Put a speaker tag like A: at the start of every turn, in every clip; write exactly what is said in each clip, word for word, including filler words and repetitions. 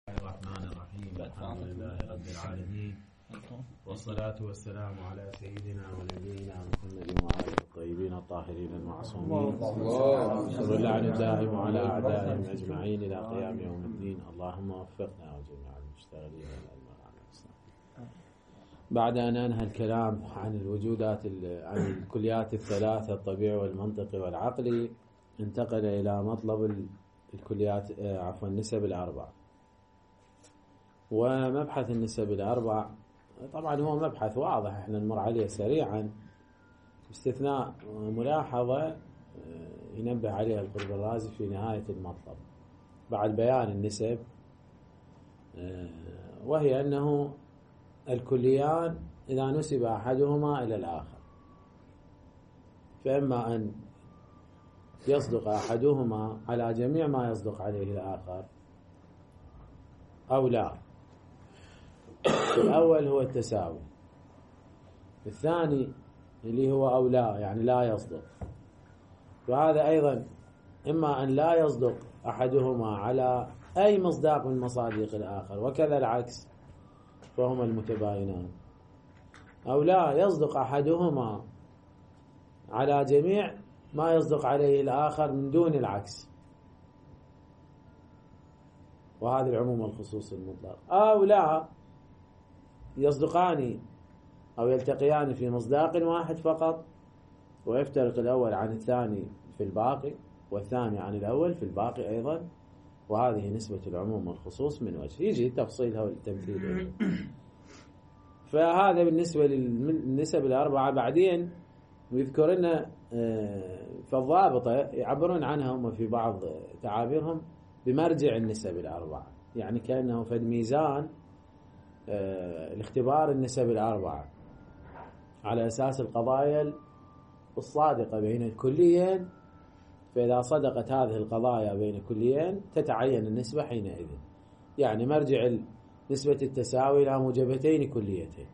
A: الرحمن الرحيم. الحمد لله رب العالمين، والصلاة والسلام على سيدنا ونبينا محمد وآله الطيبين الطاهرين المعصومين، شر اللعن الدائم على أعدائهم أجمعين إلى قيام يوم الدين. اللهم وفقنا وجميع المشتغلين بعد أن أنهى الكلام عن الوجودات عن الكليات الثلاثة الطبيعي والمنطقي والعقلي، انتقل إلى مطلب الكليات عفوا النسب الأربع. ومبحث النسب الأربع طبعا هو مبحث واضح، احنا نمر عليه سريعا باستثناء ملاحظة ينبه عليها القطب الرازي في نهاية المطلب بعد بيان النسب، وهي أنه الكليان إذا نسب أحدهما إلى الآخر فإما أن يصدق أحدهما على جميع ما يصدق عليه الآخر أو لا. الأول هو التساوي، الثاني اللي هو أو لا يعني لا يصدق، وهذا أيضا إما أن لا يصدق أحدهما على أي مصداق من مصادق الآخر وكذا العكس فهما المتباينان، أو لا يصدق أحدهما على جميع ما يصدق عليه الآخر من دون العكس، وهذا العموم والخصوص المطلق. أو لا يصدقان أو يلتقيان في مصداق واحد فقط ويفترق الأول عن الثاني في الباقي والثاني عن الأول في الباقي أيضا، وهذه نسبة العموم والخصوص من وجه يجي تفصيلها والتمثيل. فهذا بالنسبة للنسب الأربعة. بعدين ويذكر لنا فالضابطة يعبرون عنها هم في بعض تعابيرهم بمرجع النسب الأربعة، يعني كأنه فد ميزان الاختبار النسب الأربعة على أساس القضايا الصادقة بين الكليين، فإذا صدقت هذه القضايا بين الكليين تتعين النسبة حينئذ. يعني مرجع نسبة التساوي إلى موجبتين كليتين،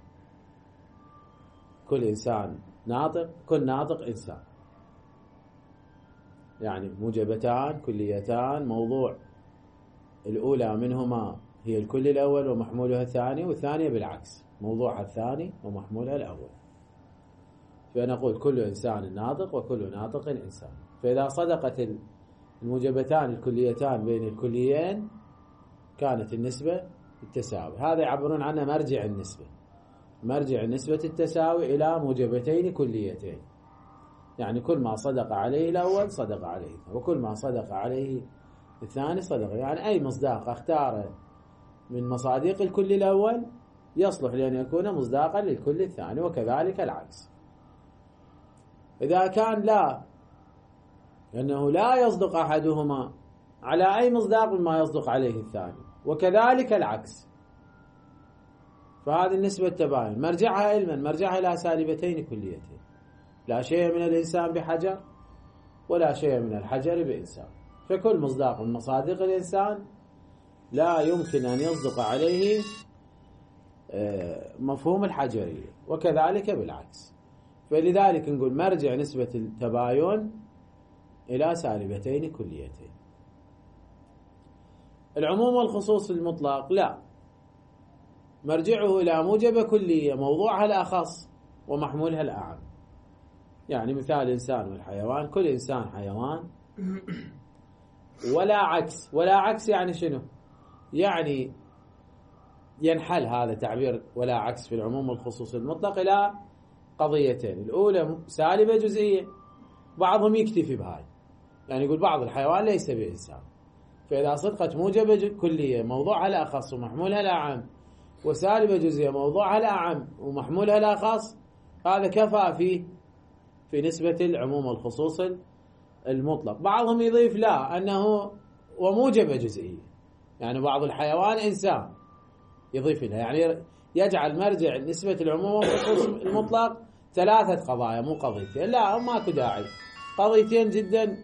A: كل إنسان ناطق، كل ناطق إنسان، يعني موجبتان كليتان، موضوع الأولى منهما هي الكل الأول ومحمولها الثاني، والثانية بالعكس موضوعها الثاني ومحمولها الأول. فنقول كل إنسان ناطق وكل ناطق إنسان. فإذا صدقت الموجبتان الكليتان بين الكليين كانت النسبة التساوي. هذا يعبرون عنه مرجع النسبة، مرجع نسبة التساوي إلى موجبتين كليتين، يعني كل ما صدق عليه الأول صدق عليه، وكل ما صدق عليه الثاني صدق. يعني أي مصداق اختاره من مصادق الكل الأول يصلح لأن يكون مصداقا للكل الثاني، وكذلك العكس. إذا كان لا، لأنه لا يصدق أحدهما على أي مصداق ما يصدق عليه الثاني، وكذلك العكس، فهذه النسبة التباين مرجعها علما، مرجعها إلى سالبتين كليتين، لا شيء من الإنسان بحجر ولا شيء من الحجر بإنسان. فكل مصداق من مصادق الإنسان لا يمكن أن يصدق عليه مفهوم الحجرية، وكذلك بالعكس. فلذلك نقول مرجع نسبة التباين إلى سالبتين كليتين. العموم والخصوص المطلق لا، مرجعه إلى موجبة كلية موضوعها الأخص ومحمولها الأعم. يعني مثال الإنسان والحيوان، كل إنسان حيوان ولا عكس. ولا عكس يعني شنو؟ يعني ينحل هذا تعبير ولا عكس في العموم والخصوص المطلق إلى قضيتين، الأولى سالبة جزئية، بعضهم يكتفي بهاي، يعني يقول بعض الحيوان ليس بإنسان، فإذا صدقت موجبة كلية موضوعها الأخص ومحمولها الأعم، وسالبة جزئية موضوعها الأعم ومحمولها الأخص، هذا كفى فيه في نسبة العموم والخصوص المطلق. بعضهم يضيف لا أنه وموجبة جزئية، يعني بعض الحيوان إنسان يضيف لها، يعني يجعل مرجع نسبة العموم والخصوص المطلق ثلاثة قضايا مو قضيتين. لا، ماكو داعي، قضيتين جدا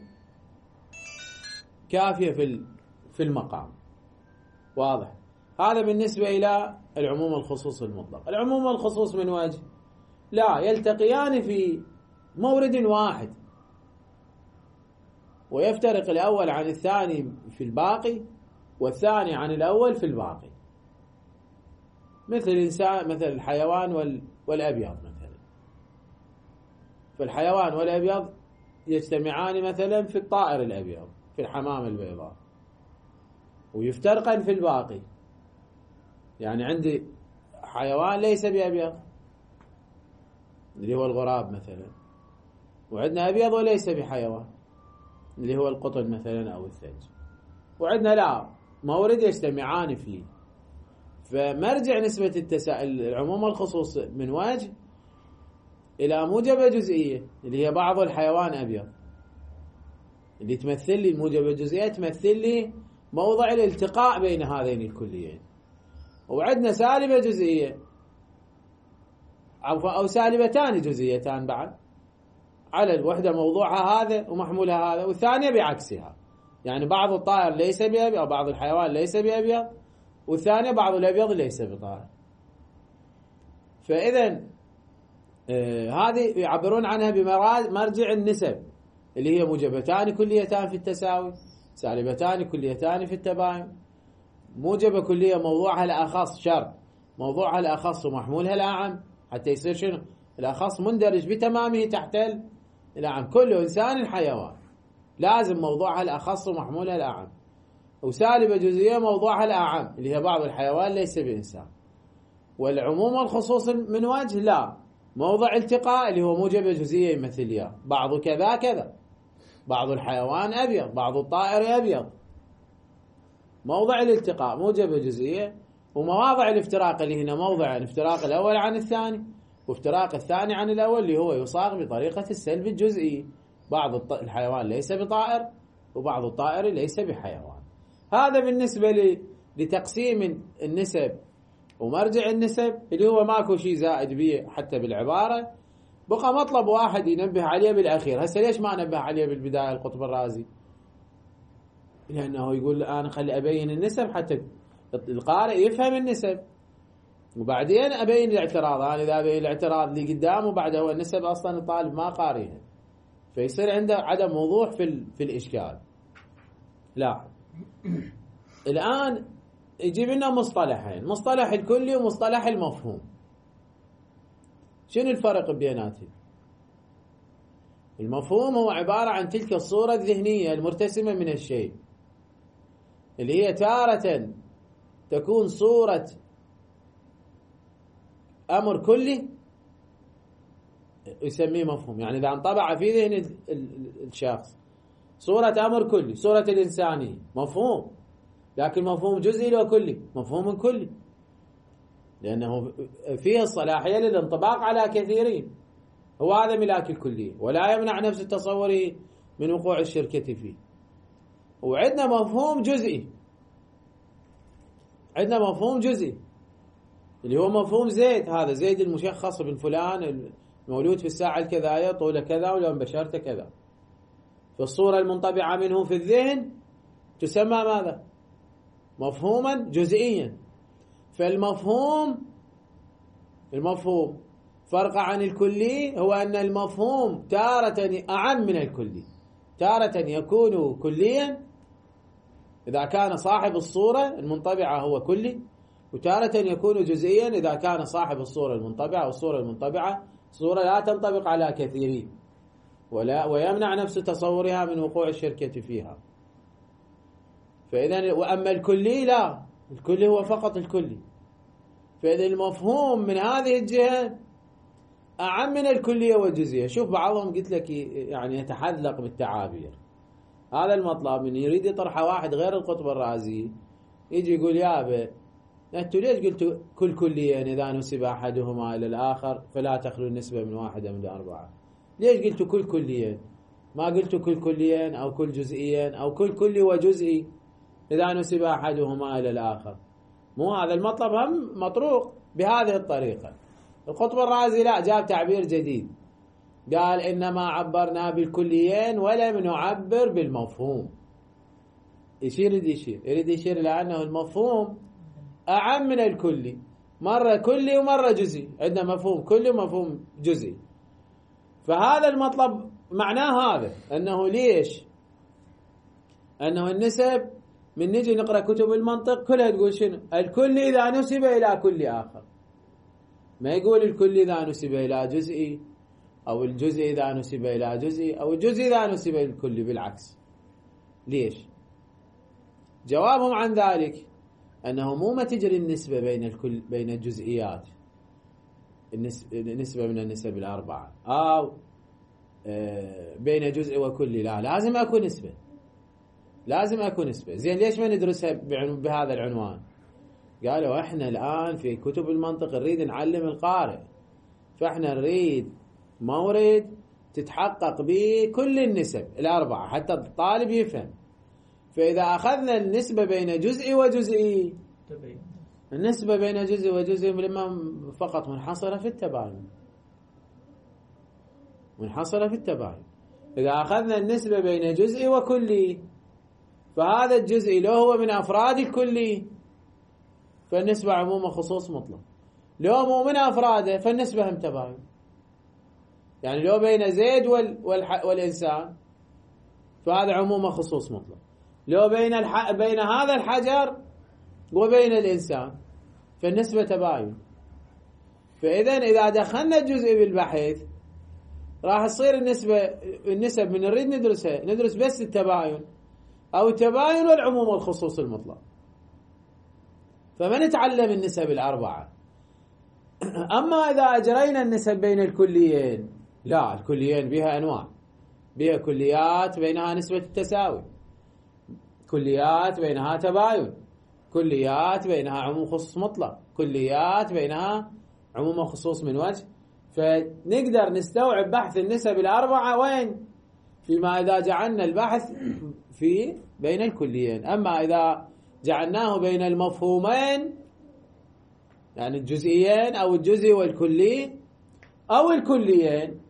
A: كافية في في المقام. واضح؟ هذا بالنسبة إلى العموم والخصوص المطلق. العموم والخصوص من وجه لا يلتقيان في مورد واحد ويفترق الأول عن الثاني في الباقي، والثاني عن الأول في الباقي. مثل الإنسان، مثل الحيوان والأبيض مثلا. فالحيوان والأبيض يجتمعان مثلا في الطائر الأبيض، في الحمام البيضاء، ويفترقان في الباقي. يعني عندي حيوان ليس بأبيض اللي هو الغراب مثلا، وعندنا أبيض وليس بحيوان اللي هو القطن مثلا أو الثلج، وعندنا لا مورد يجتمعان فيه. فمرجع نسبة التساؤل العموم والخصوص من وجه إلى موجبة جزئية اللي هي بعض الحيوان أبيض، اللي تمثل لي الموجبة الجزئية تمثل لي موضع الالتقاء بين هذين الكليين. وعندنا سالبة جزئية أو سالبتان جزئيتان بعد، على الوحدة موضوعها هذا ومحمولها هذا، والثانية بعكسها. يعني بعض الطائر ليس بأبيض أو بعض الحيوان ليس بأبيض، والثانية بعض الأبيض ليس بطائر. فإذا آه هذه يعبرون عنها بمرجع النسب اللي هي موجبتان كليتان في التساوي، سالبتان كليتان في التباين. موجبة كلية موضوعها الأخص شرط، موضوعها الأخص ومحمولها الأعم، حتى يصير شنو؟ الأخص مندرج بتمامه تحت الأعم. كل إنسان حيوان لازم موضوعها الأخص ومحمولها الأعم. وسالبة جزئية موضوعها الأعم اللي هي بعض الحيوان ليس بإنسان. والعموم والخصوص من وجه لا، موضع التقاء اللي هو موجبة جزئية يمثل إياه، بعض كذا كذا، بعض الحيوان أبيض، بعض الطائر أبيض. موضع الالتقاء موجبة جزئية، ومواضع الافتراق اللي هنا موضع الافتراق الأول عن الثاني، وافتراق الثاني عن الأول اللي هو يصاغ بطريقة السلب الجزئي. بعض الحيوان ليس بطائر وبعض الطائر ليس بحيوان. هذا بالنسبة لتقسيم النسب ومرجع النسب اللي هو ماكو شيء زائد به حتى بالعبارة. بقى مطلب واحد ينبه عليه بالأخير. هسه ليش ما نبه عليه بالبداية القطب الرازي؟ لأنه يقول أنا خلي أبين النسب حتى القارئ يفهم النسب، وبعدين أبين الاعتراض. أنا إذا أبين الاعتراض اللي قدامه بعده هو النسب أصلا الطالب ما قاريها، فيصير عنده عدم وضوح في في الإشكال. لا الآن يجيب لنا مصطلحين، مصطلح الكلي ومصطلح المفهوم. شنو الفرق بيناتهم؟ المفهوم هو عبارة عن تلك الصورة الذهنية المرتسمة من الشيء، اللي هي تارة تكون صورة أمر كلي يسميه مفهوم. يعني إذا انطبع في ذهن الشخص صورة أمر كلي، صورة الإنسانية، مفهوم. لكن مفهوم جزئي لو كلي؟ مفهوم كلي، لأنه فيه الصلاحية للانطباق على كثيرين. هو هذا ملاك الكلية، ولا يمنع نفس تصوره من وقوع الشركة فيه. وعندنا مفهوم جزئي، عندنا مفهوم جزئي اللي هو مفهوم زيد. هذا زيد المشخص بن فلان المولود في الساعة الكذاية، طوله كذا، ولون بشرته كذا. فالصورة المنطبعة منه في الذهن تسمى ماذا؟ مفهوما جزئيا. فالمفهوم المفهوم فرق عن الكلي هو أن المفهوم تارة أعم من الكلي، تارة يكون كليا إذا كان صاحب الصورة المنطبعة هو كلي، وتارة يكون جزئيا إذا كان صاحب الصورة المنطبعة والصورة المنطبعة صورة لا تنطبق على كثيرين ولا ويمنع نفس تصورها من وقوع الشركة فيها. فإذا وأما الكلي لا، الكلي هو فقط الكلي. فإذا المفهوم من هذه الجهة أعم من الكلية والجزئية. شوف بعضهم قلت لك يعني يتحلق بالتعابير. هذا المطلب من يريد يطرح واحد غير القطب الرازي يجي يقول يابا أنتوا ليش قلتوا كل كليين إذا نسب أحدهما إلى الآخر فلا تخلو النسبة من واحدة من الأربعة؟ ليش قلتوا كل كليين؟ ما قلتوا كل كليين أو كل جزئيين أو كل كلي وجزئي إذا نسب أحدهما إلى الآخر؟ مو هذا المطلب هم مطروق بهذه الطريقة. القطب الرازي لا، جاب تعبير جديد، قال إنما عبرنا بالكليين ولم نعبر بالمفهوم. يشير يريد يشير يريد يشير لأنه المفهوم أعم من الكلي، مرة كلي ومرة جزئي. عندنا مفهوم كلي ومفهوم جزئي. فهذا المطلب معناه هذا، أنه ليش؟ أنه النسب من نجي نقرأ كتب المنطق كلها تقول شنو؟ الكل إذا نسب إلى كل آخر، ما يقول الكل إذا نسب إلى جزئي، أو الجزء إذا نسب إلى جزئي، أو الجزء إذا نسب إلى الكل. بالعكس. ليش؟ جوابهم عن ذلك أنه مو ما تجري النسبة بين الكل بين الجزئيات، النسبة من النسب الأربعة، أو بين جزء وكل، لا، لازم أكون نسبة، لازم أكون نسبة. زين ليش ما ندرسها بهذا العنوان؟ قالوا إحنا الآن في كتب المنطق نريد نعلم القارئ، فإحنا نريد مورد تتحقق به كل النسب الأربعة حتى الطالب يفهم. فإذا أخذنا النسبة بين جزئي وجزئي، النسبة بين جزء وجزء لما فقط منحصرة في التباين، منحصرة في التباين. إذا أخذنا النسبة بين جزئي وكلي، فهذا الجزئي لو هو من أفراد الكلي فالنسبة عموم خصوص مطلق، لو مو من أفراده فالنسبة هم تباين. يعني لو بين زيد والإنسان فهذا عموم خصوص مطلق، لو بين الح... بين هذا الحجر وبين الإنسان فالنسبة تباين. فإذا إذا دخلنا الجزء بالبحث راح تصير النسبة النسب من نريد ندرسها ندرس بس التباين أو التباين والعموم والخصوص المطلق، فما نتعلم النسب الأربعة. أما إذا أجرينا النسب بين الكليين، لا، الكليين بها أنواع، بها كليات بينها نسبة التساوي، كليات بينها تباين، كليات بينها عموم خصوص مطلق، كليات بينها عموم وخصوص من وجه. فنقدر نستوعب بحث النسب الأربعة وين؟ فيما إذا جعلنا البحث في بين الكليين. أما إذا جعلناه بين المفهومين، يعني الجزئيين أو الجزئي والكلي أو الكليين،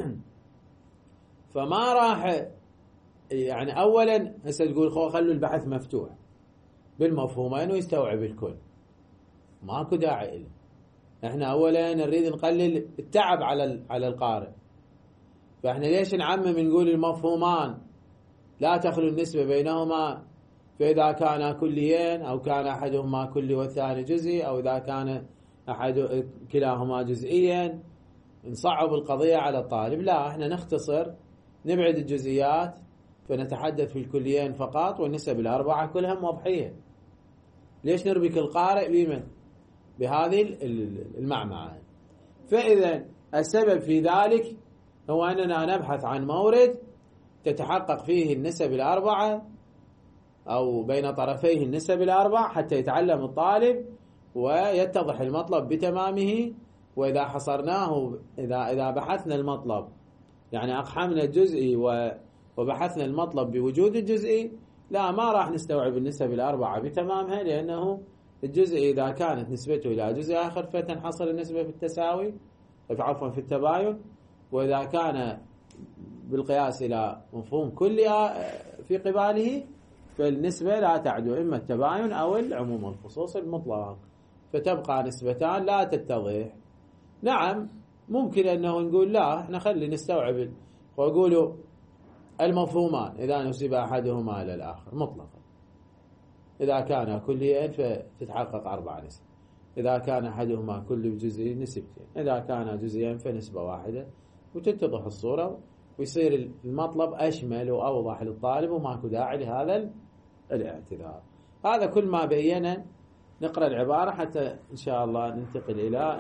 A: فما راح يعني أولا هسه تقول خلوا البحث مفتوح بالمفهومين ويستوعب الكل، ماكو داعي له. احنا اولا نريد نقلل التعب على على القارئ، فاحنا ليش نعمم نقول المفهومان لا تخلو النسبة بينهما، فإذا كان كليين أو كان أحدهما كلي والثاني جزئي، أو إذا كان أحد كلاهما جزئيا، نصعب القضية على الطالب. لا، احنا نختصر، نبعد الجزئيات، فنتحدث في الكليين فقط، والنسب الأربعة كلها موضحية. ليش نربك القارئ بمن؟ بهذه المعمعة. فإذا السبب في ذلك هو أننا نبحث عن مورد تتحقق فيه النسب الأربعة أو بين طرفيه النسب الأربعة حتى يتعلم الطالب ويتضح المطلب بتمامه. وإذا حصرناه، إذا إذا بحثنا المطلب، يعني أقحمنا الجزئي وبحثنا المطلب بوجود الجزئي، لا، ما راح نستوعب النسب الأربعة بتمامها، لأنه الجزء إذا كانت نسبته إلى جزء آخر فتنحصر النسبة في التساوي، عفوا في التباين. وإذا كان بالقياس إلى مفهوم كلي في قباله فالنسبة لا تعدو إما التباين أو العموم والخصوص المطلق، فتبقى نسبتان لا تتضح. نعم، ممكن أنه نقول لا، احنا خلي نستوعب وأقولوا المفهومان إذا نسب أحدهما إلى الآخر مطلقا، إذا كان كليين فتتحقق أربع نسب، إذا كان أحدهما كل جزء نسبتين، إذا كان جزئين فنسبة واحدة، وتتضح الصورة ويصير المطلب أشمل وأوضح للطالب وماكو داعي لهذا الاعتذار. هذا كل ما بينا. نقرأ العبارة حتى إن شاء الله ننتقل إلى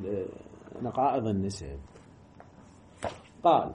A: نقائض النسب. قال: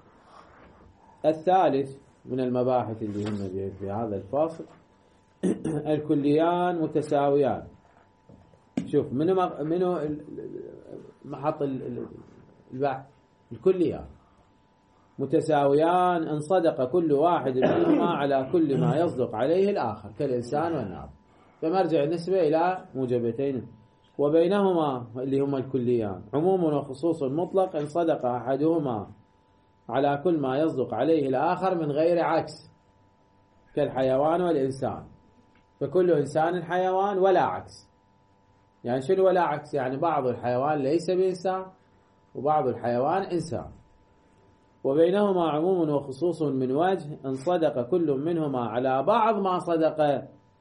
A: الثالث من المباحث اللي هم في هذا الفاصل الكليان متساويان. شوف منو منو محط البحث؟ الكليان متساويان إن صدق كل واحد منهما على كل ما يصدق عليه الآخر كالإنسان والنار، فمرجع النسبة إلى موجبتين، وبينهما اللي هما الكليان عموم وخصوص مطلق إن صدق أحدهما على كل ما يصدق عليه الآخر من غير عكس كالحيوان والإنسان، فكل إنسان حيوان ولا عكس. يعني شنو ولا عكس؟ يعني بعض الحيوان ليس بإنسان وبعض الحيوان إنسان. وبينهما عموم وخصوص من وجه إن صدق كل منهما على بعض ما صدق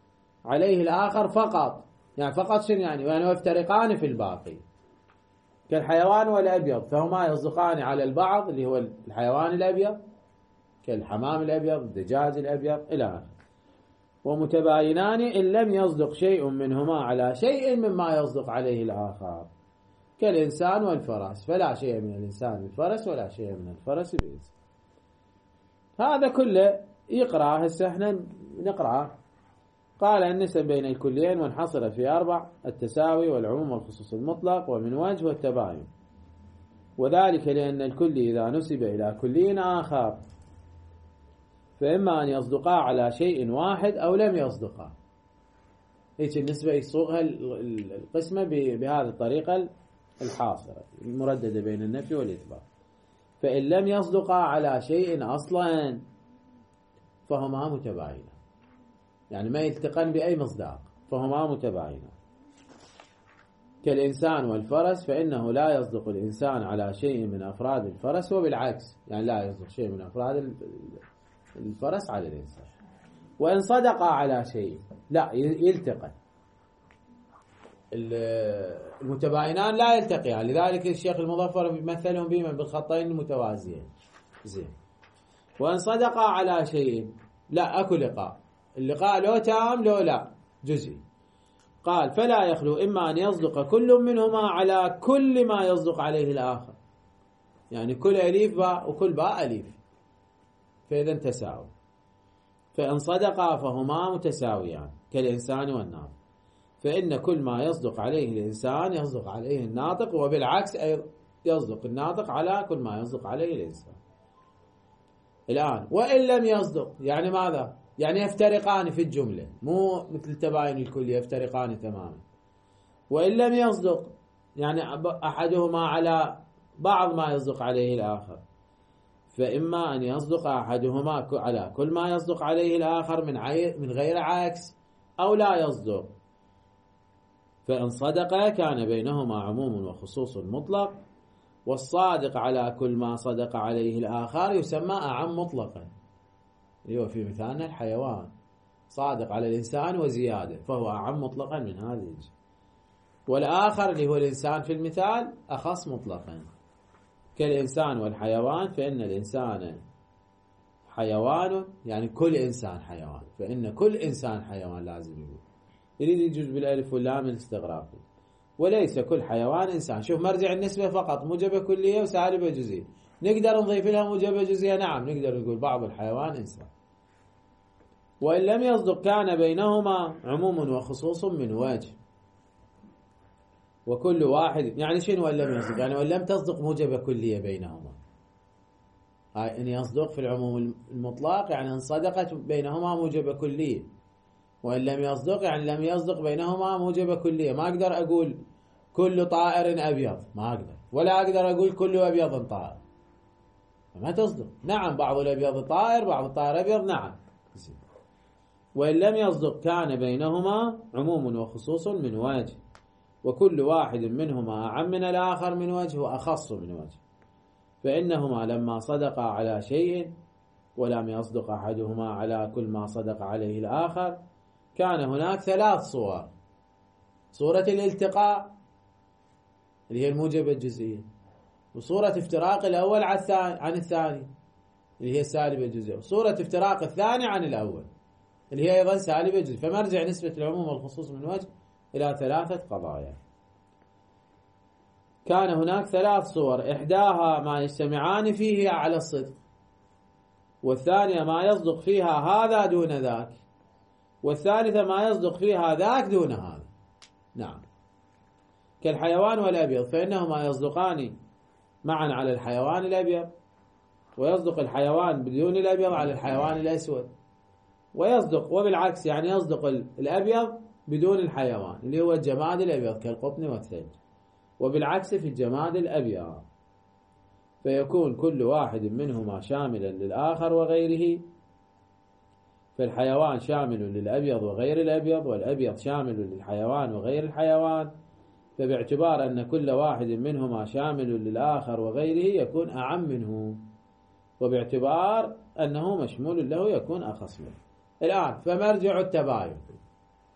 A: عليه الآخر فقط. يعني فقط شنو يعني؟ يعني يفترقان في الباقي، كالحيوان والأبيض فهما يصدقان على البعض اللي هو الحيوان الأبيض، كالحمام الأبيض، الدجاج الأبيض إلى آخره. ومتباينان إن لم يصدق شيء منهما على شيء مما يصدق عليه الآخر، كالإنسان والفرس، فلا شيء من الإنسان بالفرس ولا شيء من الفرس بالإنسان. هذا كله يقرأ، هسه احنا نقرأ. قال النسب بين الكليين منحصرة في أربع: التساوي والعموم والخصوص المطلق ومن وجه والتباين، وذلك لأن الكلي إذا نسب إلى كلي آخر فإما أن يصدقا على شيء واحد أو لم يصدقا. هيك النسبة يصوغها القسمة بهذه الطريقة الحاصرة المرددة بين النفي والإثبات. فإن لم يصدقا على شيء أصلا فهما متباينان، يعني ما يلتقن بأي مصداق، فهما متباينان. كالإنسان والفرس فإنه لا يصدق الإنسان على شيء من أفراد الفرس وبالعكس، يعني لا يصدق شيء من أفراد الفرس على الإنسان. وإن صدق على شيء لا يلتقن، المتباينان لا يلتقيان، لذلك الشيخ المظفر يمثلهم بما بالخطين المتوازيين. زين. وإن صدق على شيء لا أكو لقاء، اللقاء لو تام لو لا جزئي. قال فلا يخلو إما أن يصدق كل منهما على كل ما يصدق عليه الآخر، يعني كل أليف باء وكل باء أليف، فإذا تساوي. فإن صدقا فهما متساويان كالإنسان والناطق، فإن كل ما يصدق عليه الإنسان يصدق عليه الناطق، وبالعكس أيضا يصدق الناطق على كل ما يصدق عليه الإنسان. الآن وإن لم يصدق يعني ماذا؟ يعني يفترقان في الجملة، مو مثل التباين الكلي يفترقان تماما. وإن لم يصدق يعني أحدهما على بعض ما يصدق عليه الآخر، فإما أن يصدق أحدهما على كل ما يصدق عليه الآخر من من غير عكس، أو لا يصدق. فإن صدق كان بينهما عموم وخصوص مطلق، والصادق على كل ما صدق عليه الآخر يسمى أعم مطلقا، اللي هو في مثالنا الحيوان صادق على الإنسان وزيادة، فهو أعم مطلقا من هذه الجهة. والآخر اللي هو الإنسان في المثال أخص مطلقا، كالإنسان والحيوان فإن الإنسان حيوان، يعني كل إنسان حيوان، فإن كل إنسان حيوان لازم يقول، يريد يجوز بالألف واللام الاستغراقي، وليس كل حيوان إنسان. شوف مرجع النسبة فقط موجبة كلية وسالبة جزئية، نقدر نضيف لها موجبة جزئية؟ نعم نقدر نقول بعض الحيوان إنسان. وإن لم يصدق كان بينهما عموم وخصوص من وجه، وكل واحد يعني شنو وإن لم يصدق؟ يعني وإن لم تصدق موجبة كلية بينهما، هاي إن يصدق في العموم المطلق يعني إن صدقت بينهما موجبة كلية، وإن لم يصدق يعني لم يصدق بينهما موجبة كلية. ما أقدر أقول كل طائر أبيض، ما أقدر، ولا أقدر أقول كل أبيض طائر، ما تصدق. نعم بعض الأبيض طائر، بعض الطائر أبيض، نعم. وإن لم يصدق كان بينهما عموم وخصوص من وجه، وكل واحد منهما أعم من الآخر من وجه وأخص من وجه، فإنهما لما صدقا على شيء ولم يصدق أحدهما على كل ما صدق عليه الآخر كان هناك ثلاث صور: صورة الالتقاء اللي هي الموجبة الجزئية، وصورة افتراق الأول عن الثاني اللي هي السالبة الجزئية، وصورة افتراق الثاني عن الأول اللي هي أيضا سالبة جزئية. فمرجع نسبة العموم والخصوص من وجه إلى ثلاثة قضايا. كان هناك ثلاث صور: إحداها ما يجتمعان فيه على الصدق، والثانية ما يصدق فيها هذا دون ذاك، والثالثة ما يصدق فيها ذاك دون هذا. نعم. كالحيوان والأبيض فإنهما يصدقان معا على الحيوان الأبيض، ويصدق الحيوان بدون الأبيض على الحيوان الأسود، ويصدق وبالعكس، يعني يصدق الأبيض بدون الحيوان اللي هو الجماد الأبيض كالقطن والثلج، وبالعكس في الجماد الأبيض، فيكون كل واحد منهما شاملا للآخر وغيره. فالحيوان شامل للأبيض وغير الأبيض، والأبيض شامل للحيوان وغير الحيوان، فباعتبار أن كل واحد منهما شامل للآخر وغيره يكون أعم منه، وباعتبار أنه مشمول له يكون أخص منه. الآن فمرجع التباين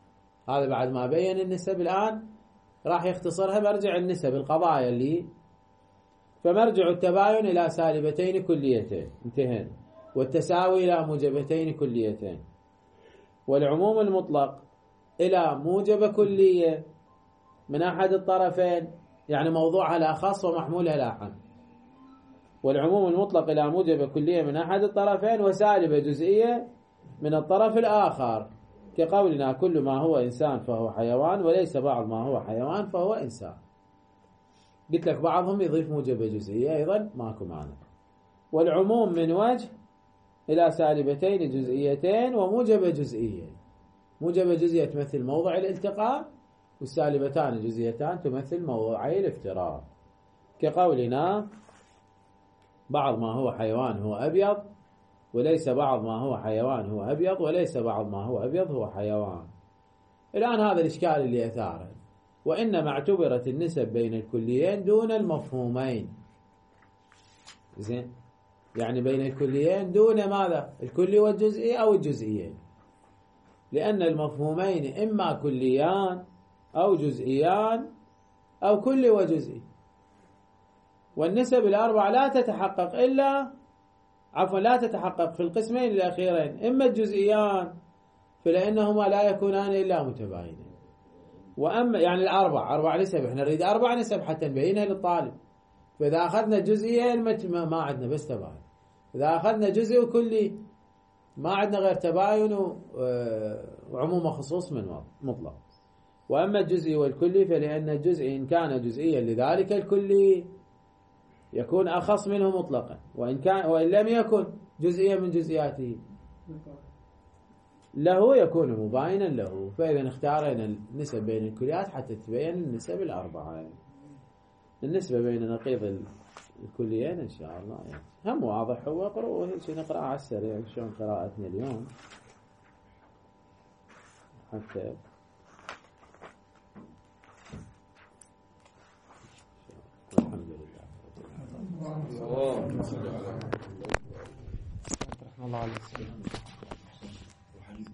A: هذا بعد ما بين النسب. الآن راح يختصرها مرجع النسب القضايا اللي فمرجع التباين إلى سالبتين كليتين انتهينا، والتساوي إلى موجبتين كليتين، والعموم المطلق إلى موجب كلية من أحد الطرفين، يعني موضوعها لا خاص ومحمولها لا عام، والعموم المطلق إلى موجب كلية من أحد الطرفين، وسالبة جزئية من الطرف الآخر، كقولنا كل ما هو إنسان فهو حيوان، وليس بعض ما هو حيوان فهو إنسان. قلت لك بعضهم يضيف موجبة جزئية أيضا ماكو معنى. والعموم من وجه إلى سالبتين جزئيتين وموجبة جزئية. موجبة جزئية تمثل موضع الالتقاء، والسالبتان جزئيتان تمثل موضعي الافتراق، كقولنا بعض ما هو حيوان هو أبيض، وليس بعض ما هو حيوان هو أبيض، وليس بعض ما هو أبيض هو حيوان. الآن هذا الإشكال اللي أثاره، وإنما اعتبرت النسب بين الكليين دون المفهومين. زين، يعني بين الكليين دون ماذا؟ الكلي والجزئي أو الجزئيين، لأن المفهومين إما كليان أو جزئيان أو كلي وجزئي. والنسب الأربع لا تتحقق إلا عفوا لا تتحقق في القسمين الأخيرين، إما الجزئيان فلأنهما لا يكونان إلا متباينين، وأما يعني الأربع أربع نسب، إحنا نريد أربع نسب حتى نبينها للطالب. فإذا أخذنا جزئيين ما عندنا بس تباين، إذا أخذنا جزء وكلي ما عندنا غير تباين وعموم وخصوص من مطلق. وأما الجزئي والكلي فلأن الجزء إن كان جزئيا لذلك الكلي يكون أخص منه مطلقا، وإن كان وإن لم يكن جزئيا من جزئياته له يكون مباينا له. فإذا اختارنا النسب بين الكليات حتى تبين النسب الأربعة. النسبة بين نقيض الكليين إن شاء الله يعني هم واضح، هو اقرأوا هيك نقرأ على السريع شلون قراءتنا اليوم حتى الحمد لله.
B: الله الله عليه وسلم.